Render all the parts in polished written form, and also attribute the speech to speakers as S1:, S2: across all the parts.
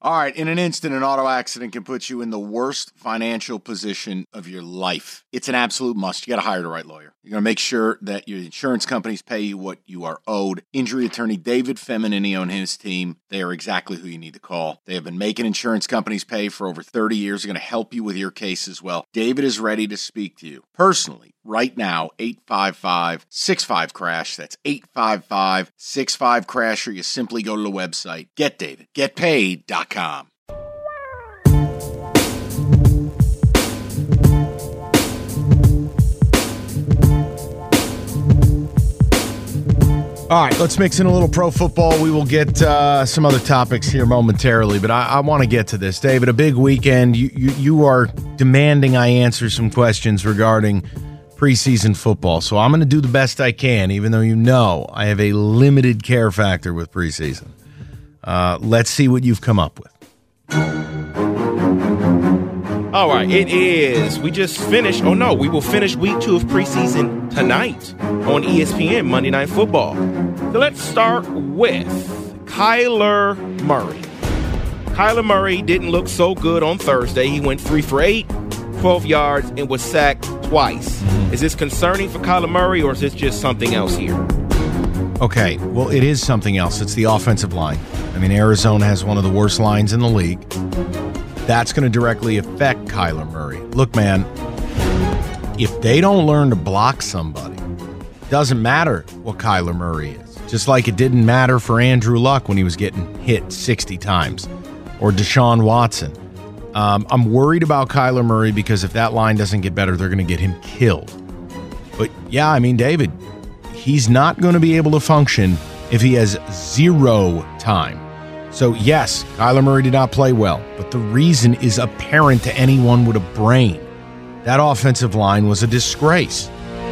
S1: All right, in an instant, an auto accident can put you in the worst financial position of your life. It's an absolute must. You got to hire the right lawyer. You're going to make sure that your insurance companies pay you what you are owed. Injury attorney David Feminini and his team, they are exactly who you need to call. They have been making insurance companies pay for over 30 years. They're going to help you with your case as well. David is ready to speak to you personally right now, 855-65-CRASH. That's 855-65-CRASH, or you simply go to the website, getpaid.com. All right, let's mix in a little pro football. We will get some other topics here momentarily, but I want to get to this. David, a big weekend. You are demanding I answer some questions regarding preseason football, so I'm going to do the best I can, even though you know I have a limited care factor with preseason. Let's see what you've come up with.
S2: All right, it is. We just finished. Oh, no, we will finish week 2 of preseason tonight on ESPN Monday Night Football. So let's start with Kyler Murray. Kyler Murray didn't look so good on Thursday. He went 3 for 8, 12 yards, and was sacked twice. Is this concerning for Kyler Murray, or is this just something else here?
S1: Okay, well, it is something else. It's the offensive line. I mean, Arizona has one of the worst lines in the league. That's going to directly affect Kyler Murray. Look, man, if they don't learn to block somebody, it doesn't matter what Kyler Murray is. Just like it didn't matter for Andrew Luck when he was getting hit 60 times, or Deshaun Watson. I'm worried about Kyler Murray because if that line doesn't get better, they're going to get him killed. But, yeah, I mean, David, he's not going to be able to function if he has zero time. So, yes, Kyler Murray did not play well, but the reason is apparent to anyone with a brain. That offensive line was a disgrace.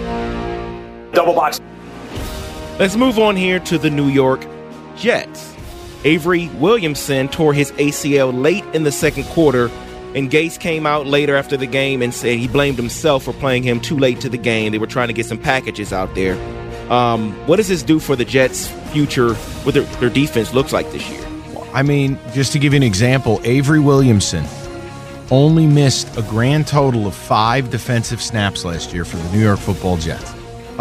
S2: Double box. Let's move on here to the New York Jets. Avery Williamson tore his ACL late in the second quarter, and Gase came out later after the game and said he blamed himself for playing him too late to the game. They were trying to get some packages out there. What does this do for the Jets' future, what their defense looks like this year?
S1: I mean, just to give you an example, Avery Williamson only missed a grand total of 5 defensive snaps last year for the New York Football Jets.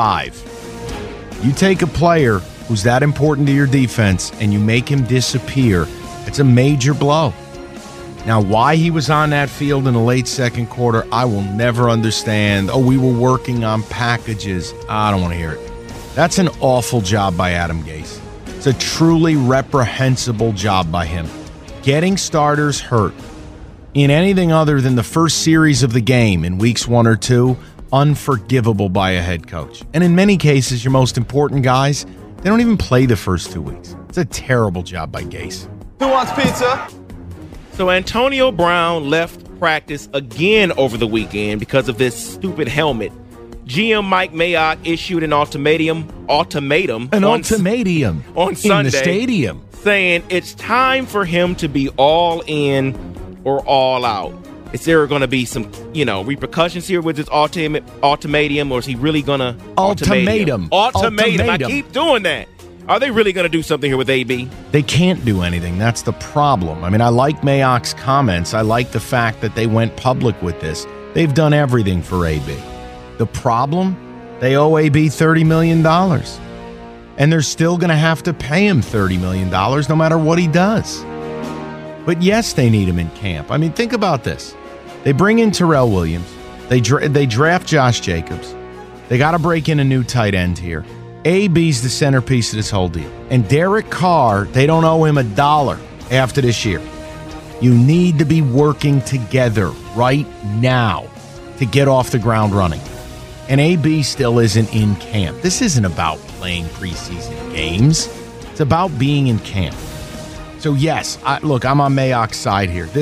S1: 5. You take a player who's that important to your defense and you make him disappear, it's a major blow. Now, why he was on that field in the late second quarter, I will never understand. Oh, we were working on packages. I don't want to hear it. That's an awful job by Adam Gase. It's a truly reprehensible job by him. Getting starters hurt in anything other than the first series of the game in weeks 1 or 2, unforgivable by a head coach. And in many cases, your most important guys, they don't even play the first 2 weeks. It's a terrible job by Gase.
S3: Who wants pizza?
S2: So Antonio Brown left practice again over the weekend because of this stupid helmet. GM Mike Mayock issued an ultimatum on Sunday,
S1: in the stadium,
S2: saying it's time for him to be all in or all out. Is there going to be some, repercussions here with this ultimatum, or is he really going to ultimatum? I keep doing that. Are they really going to do something here with AB?
S1: They can't do anything. That's the problem. I mean, I like Mayock's comments. I like the fact that they went public with this. They've done everything for AB. The problem? They owe AB $30 million. And they're still going to have to pay him $30 million no matter what he does. But yes, they need him in camp. I mean, think about this. They bring in Terrell Williams. They draft Josh Jacobs. They got to break in a new tight end here. AB's the centerpiece of this whole deal. And Derek Carr, they don't owe him $1 after this year. You need to be working together right now to get off the ground running. And AB still isn't in camp. This isn't about playing preseason games. It's about being in camp. So, yes, I'm on Mayock's side here.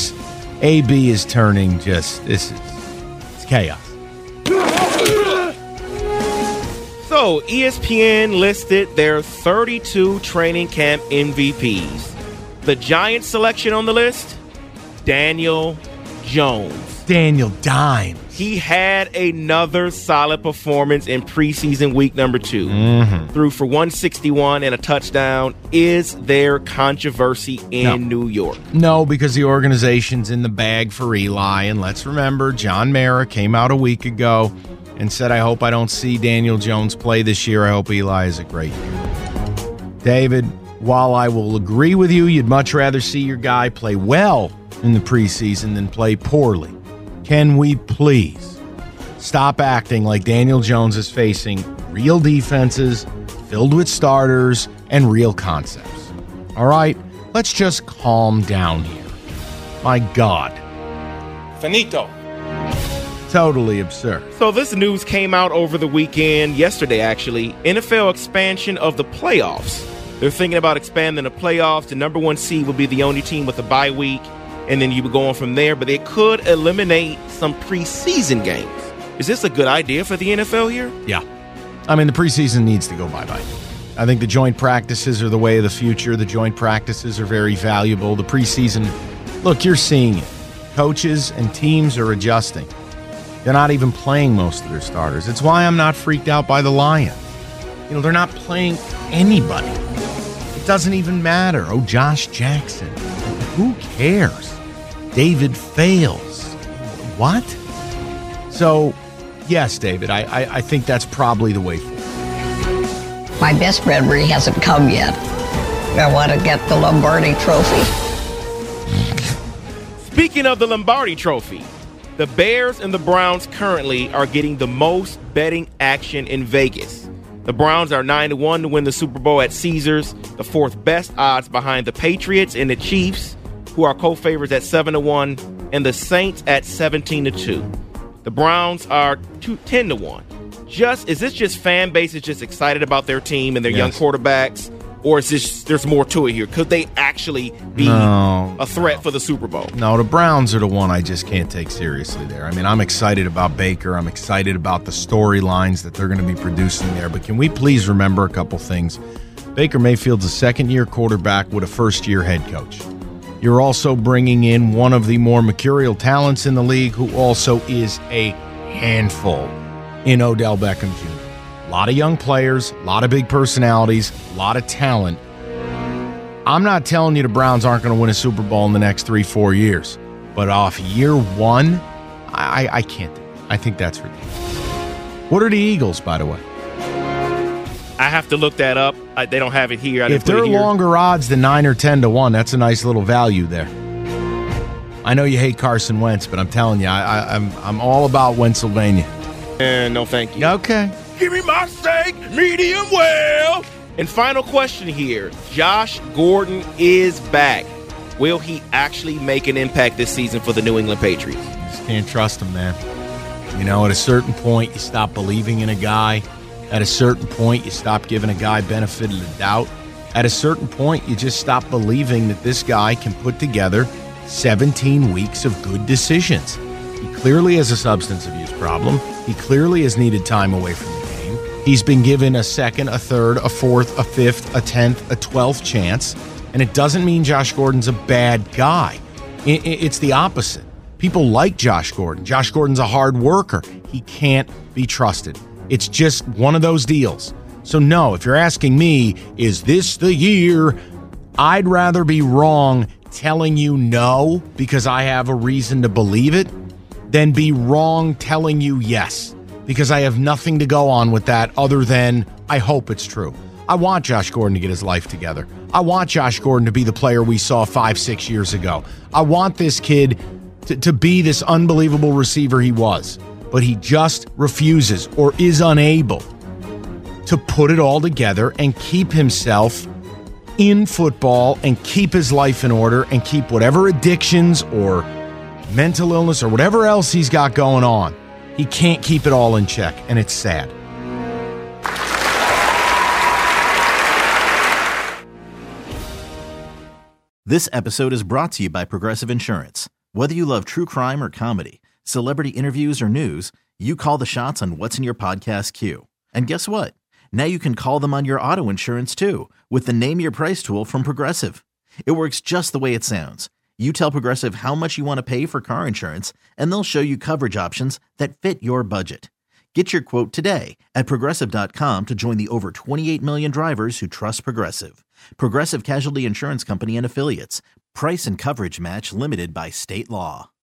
S1: AB is turning it's chaos.
S2: So, ESPN listed their 32 training camp MVPs. The Giants selection on the list, Daniel Jones.
S1: Daniel Dimes.
S2: He had another solid performance in preseason week number 2. Threw for 161 and a touchdown. Is there controversy in New York?
S1: No, because the organization's in the bag for Eli. And let's remember, John Mara came out a week ago and said, I hope I don't see Daniel Jones play this year. I hope Eli is a great year. David, while I will agree with you, you'd much rather see your guy play well in the preseason than play poorly. Can we please stop acting like Daniel Jones is facing real defenses filled with starters and real concepts? All right, let's just calm down here. My God.
S2: Finito.
S1: Totally absurd.
S2: So this news came out over the weekend, yesterday actually. NFL expansion of the playoffs. They're thinking about expanding the playoffs. The number 1 seed will be the only team with a bye week, and then you would go on from there. But they could eliminate some preseason games. Is this a good idea for the NFL here?
S1: Yeah. I mean, the preseason needs to go bye-bye. I think the joint practices are the way of the future. The joint practices are very valuable. The preseason, look, you're seeing it. Coaches and teams are adjusting. They're not even playing most of their starters. It's why I'm not freaked out by the Lions. You know, they're not playing anybody. It doesn't even matter. Oh, Josh Jackson. Who cares? David Fales. What? So, yes, David, I think that's probably the way forward.
S3: My best memory hasn't come yet. I want to get the Lombardi Trophy.
S2: Speaking of the Lombardi Trophy, the Bears and the Browns currently are getting the most betting action in Vegas. The Browns are 9-1 to win the Super Bowl at Caesars, the 4th best odds behind the Patriots and the Chiefs, who are co-favorites at 7-1, and the Saints at 17-2. The Browns are 10-1. Is this just fan base is just excited about their team and their young quarterbacks? Or is this, there's more to it here? Could they actually be a threat for the Super Bowl?
S1: No, the Browns are the one I just can't take seriously there. I mean, I'm excited about Baker. I'm excited about the storylines that they're going to be producing there. But can we please remember a couple things? Baker Mayfield's a second-year quarterback with a first-year head coach. You're also bringing in one of the more mercurial talents in the league who also is a handful in Odell Beckham Jr. A lot of young players, a lot of big personalities, a lot of talent. I'm not telling you the Browns aren't going to win a Super Bowl in the next 3-4 years. But off year one, I can't do it. I think that's ridiculous. What are the Eagles, by the way?
S2: I have to look that up. They don't have it here.
S1: If they're longer odds than 9 or 10-1, that's a nice little value there. I know you hate Carson Wentz, but I'm telling you, I'm all about Pennsylvania.
S2: No, thank you.
S1: Okay.
S2: Give me my steak, medium well. And final question here. Josh Gordon is back. Will he actually make an impact this season for the New England Patriots?
S1: Just can't trust him, man. You know, at a certain point, you stop believing in a guy. At a certain point, you stop giving a guy benefit of the doubt. At a certain point, you just stop believing that this guy can put together 17 weeks of good decisions. He clearly has a substance abuse problem. He clearly has needed time away from the game. He's been given a second, a third, a fourth, a fifth, a 10th, a 12th chance. And it doesn't mean Josh Gordon's a bad guy. It's the opposite. People like Josh Gordon. Josh Gordon's a hard worker. He can't be trusted. It's just one of those deals. So no, if you're asking me, is this the year? I'd rather be wrong telling you no because I have a reason to believe it than be wrong telling you yes because I have nothing to go on with that other than I hope it's true. I want Josh Gordon to get his life together. I want Josh Gordon to be the player we saw 5-6 years ago. I want this kid to be this unbelievable receiver he was. But he just refuses or is unable to put it all together and keep himself in football and keep his life in order and keep whatever addictions or mental illness or whatever else he's got going on. He can't keep it all in check, and it's sad.
S4: This episode is brought to you by Progressive Insurance. Whether you love true crime or comedy, celebrity interviews or news, you call the shots on what's in your podcast queue. And guess what? Now you can call them on your auto insurance too with the Name Your Price tool from Progressive. It works just the way it sounds. You tell Progressive how much you want to pay for car insurance, and they'll show you coverage options that fit your budget. Get your quote today at Progressive.com to join the over 28 million drivers who trust Progressive. Progressive Casualty Insurance Company and Affiliates. Price and coverage match limited by state law.